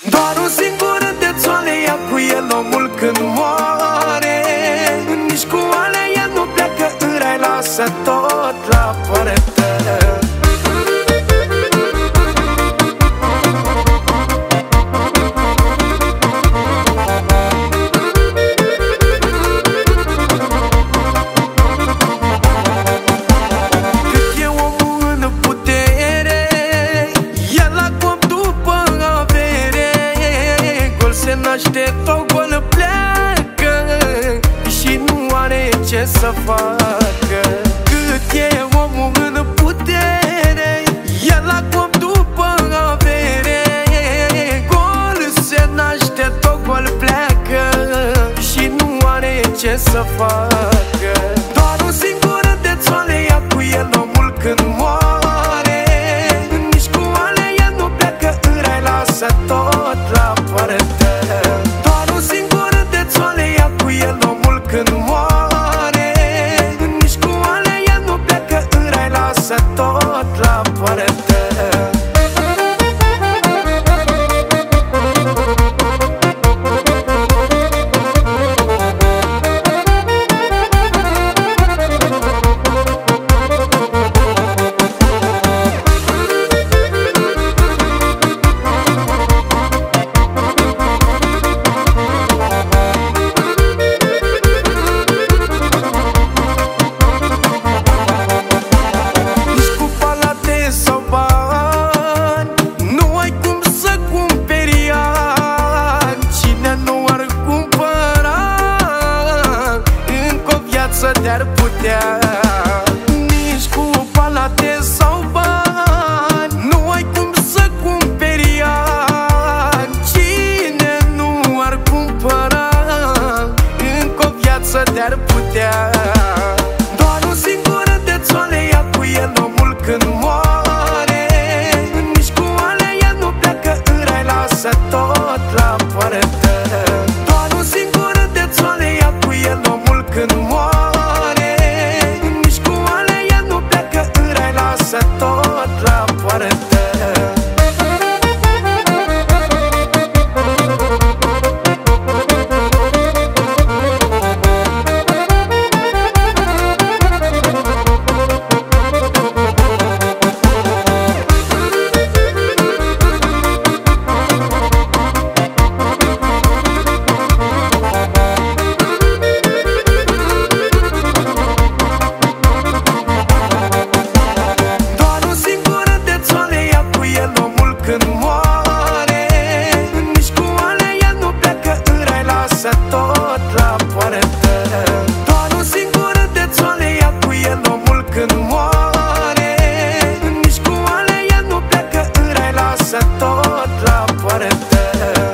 Doar un singur de țoale ia cu el omul când moare. Nici cu alea ea nu pleacă în rai, lasă tot la poartă. Naște tot gol pleacă și nu are ce să facă. Cât e omul în putere, el acum după avere. Gol se naște, tot gol pleacă și nu are ce să facă. Doar un singur de țoale ia cu el omul când moare. Nici cu alea ea nu pleacă în rai, lasă tot la poartă. Când moare, nici cu alea ea nu pleacă în rai, lasă tot la poartă. Te-ar putea, nici cu palate sau bani, nu ai cum să cumperi ani. Cine nu ar cumpăra, încă o viață te-ar putea. Doar un singur de țoale ia cu el omul când moare. Nici cu alea ea nu pleacă în rai, lasă tot la poartă. Doar un singur de țoale ia cu el omul când moare. Tot la poartă. Când moare, nici cu alea ea nu pleacă în rai, lasă tot la poartă. Doar un singur de țoale ia cu el omul când moare. Nici cu alea ea nu pleacă în rai, lasă tot la poartă.